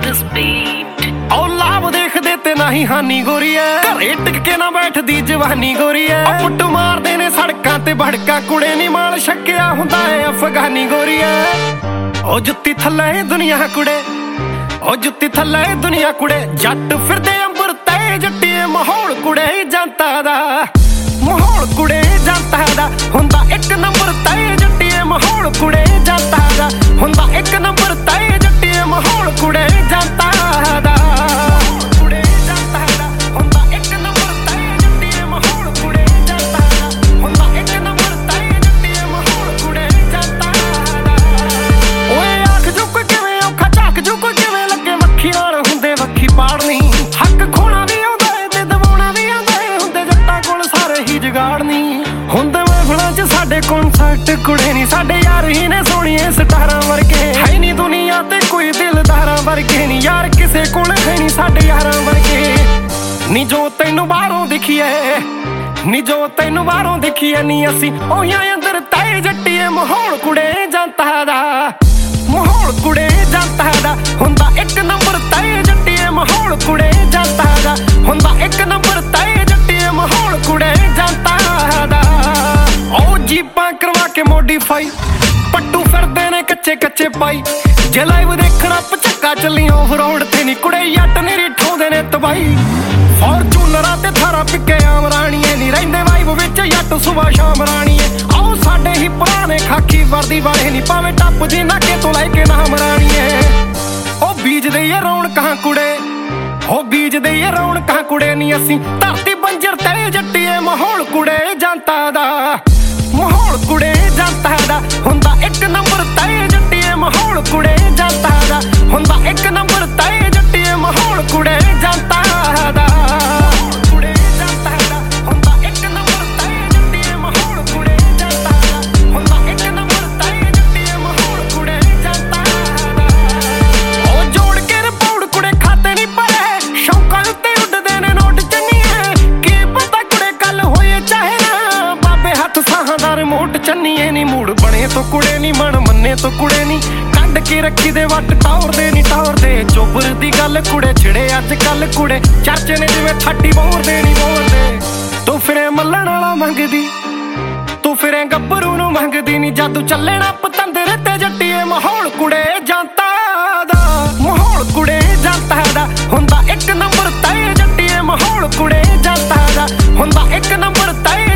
ਉਹ ਲਾਭ ਦੇਖਦੇ ਤੇ ਨਹੀਂ ਹਾਨੀ ਗੋਰੀ ਐ, ਘਰੇ ਟਿਕ ਕੇ ਨਾ ਬੈਠਦੀ ਜਵਾਨੀ ਗੋਰੀ ਐ। ਪੁੱਟ ਮਾਰਦੇ ਨੇ ਸੜਕਾਂ ਤੇ ਭੜਕਾ ਕੁੜੇ ਨੀ ਮਾਲ ਛੱਕਿਆ ਹੁੰਦਾ ਏ ਅਫਗਾਨੀ ਗੋਰੀ ਐ। ਉਹ ਜੁੱਤੀ ਥੱਲੇ ਦੁਨੀਆ ਕੁੜੇ, ਉਹ ਜੁੱਤੀ ਥੱਲੇ ਦੁਨੀਆ ਕੁੜੇ, ਜੱਟ ਫਿਰਦੇ ਅੰਬਰ ਤੇ ਜੱਟੀਏ ਮਾਹੌਲ ਕੁੜੇ ਜਨਤਾ ਦਾ, ਮਾਹੌਲ ਕੁੜੇ ਜਨਤਾ ਦਾ ਹੁੰਦਾ ਇੱਕ ਨੰਬਰ ਤੇ ਜੱਟੀਏ ਮਾਹੌਲ ਕੁੜੇ ਜਨਤਾ ਦਾ ਹੁੰਦਾ ਇੱਕ ਨੰਬਰ ਤੇ ਜੱਟੀਏ ਮਾਹੌਲ ਕੁੜੇ ਜਨਤਾ ਦਾ। ਕੁੜੇ ਜਨਤਾ ਦਾ ਹੁੰਦਾ ਇੱਕ ਨੰਬਰ ਤੇ ਜੱਟੀਏ ਮਾਹੌਲ ਕੁੜੇ ਜਨਤਾ ਦਾ ਹੁੰਦਾ ਇੱਕ ਨੰਬਰ ਤੇ ਜੱਟੀਏ ਮਾਹੌਲ ਕੁੜੇ ਜਨਤਾ ਦਾ। ਓਏ ਆਖ ਜੋ ਕੋਈ ਕਿਵੇਂ ਔਖਾ ਝਾਕ ਜੋ ਕੋਈ ਕਿਵੇਂ ਲੱਗੇ ਵੱਖੀ ਨਾਲ ਹੁੰਦੇ ਵੱਖੀ ਪਾੜਨੀ, ਹੱਕ ਖੋਣਾ ਵੀ ਆਉਂਦਾ ਏ ਤੇ ਦਵਾਉਣਾ ਵੀ ਆਉਂਦਾ ਏ, ਹੁੰਦੇ ਜੱਟਾਂ ਕੋਲ ਸਾਰੇ ਹੀ ਜਗਾੜਨੀ। ਹੁੰਦੇ ਮਹਿਫਲਾਂ 'ਚ ਸਾਡੇ ਕੌਨਸਰਟ ਕੁੜੇ ਨੀ, ਸਾਡੇ ਯਾਰ ਹੀ ਨੇ ਸੋਹਣੀਏ ਸਟਾਰਾਂ ਵਰਗੇ, ਹੈ ਨੀ ਦੁਨੀਆ ਤੇ ਕੋਈ ਦਿਲਦਾਰਾਂ ਵਰਗੇ ਨੀ, ਯਾਰ ਕਿਸੇ ਕੋਲ ਹੈ ਨੀ ਸਾਡੇ ਯਾਰਾਂ ਵਰਗੇ। ਨੀ ਜੋ ਤੈਨੂੰ ਬਾਹਰੋਂ ਦਿਖੀਏ, ਨੀ ਜੋ ਤੈਨੂੰ ਬਾਹਰੋਂ ਦਿਖੀਏ, ਨੀ ਅਸੀਂ ਉਹੀਆਂ ਅੰਦਰ ਤੈ ਜੱਟੀਏ ਮਾਹੌਲ ਕੁੜੇ ਜਨਤਾ ਦਾ, ਮਾਹੌਲ ਕੁੜੇ ਜਨਤਾ ਦਾ ਹੁੰਦਾ ਇੱਕ ਨੰਬਰ ਤੈ ਜੱਟੀਏ ਮਾਹੌਲ ਕੁੜੇ ਜਨਤਾ ਦਾ ਹੁੰਦਾ ਇੱਕ ਨੰਬਰ ਤੈ ਜੱਟੀਏ ਮਾਹੌਲ ਕੁੜੇ ਜਨਤਾ ਦਾ। ਉਹ ਜੀਪਾਂ ਕਰਵਾ ਕੇ ਮੋਡੀਫਾਈ ਪੱਟੂ ਫਿਰਦੇ ਨੇ ਕੱਚੇ ਕੱਚੇ ਪਾਈ, ਜੇ ਲਾਈਵ ਦੇਖਣਾ ਪਚੱਕਾ ਚੱਲੀ ਆਫ ਰੋਡ ਤੇ ਨੀ ਕੁੜੇ ਜੱਟ ਨੀ ਰਿਠਾਉਂਦੇ ਨੇ ਤਬਾਈ। ਫੋਰਚੂਨਰਾਂ ਤੇ ਥਾਰਾ ਪਿੱਕੇ ਆਮ ਰਾਣੀਏ ਨੀ ਰਹਿੰਦੇ ਵਾਈਬ ਵਿੱਚ ਜੱਟ ਸੁਬਾ ਸ਼ਾਮ ਰਾਣੀਏ। ਆਓ ਸਾਡੇ ਹੀ ਪੁਰਾਣੇ ਖਾਕੀ ਵਰਦੀ ਵਾਲੇ ਨੀ ਭਾਵੇਂ ਟੱਪ ਦੀ ਨਾਕੇ ਤੋਂ ਲੈ ਕੇ ਨਾਮ ਰਾਣੀਏ। ਉਹ ਬੀਜਦੇ ਏ ਰੌਣਕਾਂ ਕੁੜੇ, ਉਹ ਬੀਜਦੇ ਏ ਰੌਣਕਾਂ ਕੁੜੇ ਨੀ ਅਸੀਂ ਧਰਤੀ ਬੰਜਰ ਤੇ ਜੱਟੀਏ ਮਾਹੌਲ ਕੁੜੇ ਜਨਤਾ ਦਾ, ਮਾਹੌਲ ਕੁੜੇ ਜਨਤਾ ਦਾ ਹੁੰਦਾ ਇੱਕ ਨੰਬਰ ਤੇ ਜੱਟੀਏ ਮਾਹੌਲ ਕੁੜੇ ਜਨਤਾ ਦਾ ਹੁੰਦਾ ਇੱਕ ਨੰਬਰ ਤੇ ਜੱਟੀਏ ਮਾਹੌਲ ਕੁੜੇ ਜਨਤਾ ਦਾ। ਕੁੜੇ ਜਨਤਾ ਦਾ ਹੁੰਦਾ ਇੱਕ ਨੰਬਰ ਤੇ ਜੱਟੀਏ ਮਾਹੌਲ ਕੁੜੇ ਜਨਤਾ ਦਾ ਹੁੰਦਾ ਇੱਕ ਨੰਬਰ ਤੇ ਜੱਟੀਏ ਮਾਹੌਲ ਕੁੜੇ ਜਨਤਾ ਦਾ। ਉਹ ਜੋੜ ਕੇ ਰਿਪੋਰਟ ਕੁੜੇ ਖਾਤੇ ਨੀ ਭਰੇ, ਸ਼ੌਂਕਾਂ ਉੱਤੇ ਉੱਡਦੇ ਨੇ ਨੋਟ ਚੰਨੀਏ, ਕੀ ਪਤਾ ਕੁੜੇ ਕੱਲ ਹੋਏ ਚਾਹੇ ਨਾ, ਬਾਬੇ ਹੱਥ ਸਾਹਾਂ ਦਾ ਰਿਮੋਟ ਚੰਨੀਏ ਨੀ। ਮੂਡ ਬਣੇ ਤੋਂ ਕੁੜੇ ਨੀ ਮਨ ਮੰਨੇ ਤੋਂ ਕੁੜੇ ਨੀ, ਕੱਢ ਕੇ ਰੱਖੀ ਦੇ ਵੱਟ ਟੌਰਦੇ ਨੀ ਟੌਰਦੇ, ਚੋਬਰ ਦੀ ਗੱਲ ਕੁੜੇ ਛਿੜੇ ਅੱਜ ਕੱਲ ਕੁੜੇ ਚਰਚੇ ਨੇ ਜਿਵੇਂ ਥਾਟੀ ਬੋਰਦੇ ਨੀ ਬੋਲਦੇ। ਤੂੰ ਫਿਰੇ ਮੱਲਣ ਵਾਲਾ ਮੰਗਦੀ, ਤੂੰ ਫਿਰੇ ਗੱਭਰੂ ਨੂੰ ਮੰਗਦੀ ਨੀ, ਜਾਦੂ ਚੱਲੇ ਨਾ ਪਤੰਦਰ ਤੇ ਜੱਟੀਏ ਮਾਹੌਲ ਕੁੜੇ ਜਨਤਾ ਦਾ, ਮਾਹੌਲ ਕੁੜੇ ਜਨਤਾ ਦਾ ਹੁੰਦਾ ਇੱਕ ਨੰਬਰ ਤੇ ਜੱਟੀਏ ਮਾਹੌਲ ਕੁੜੇ ਜਨਤਾ ਦਾ ਹੁੰਦਾ ਇੱਕ ਨੰਬਰ ਤੇ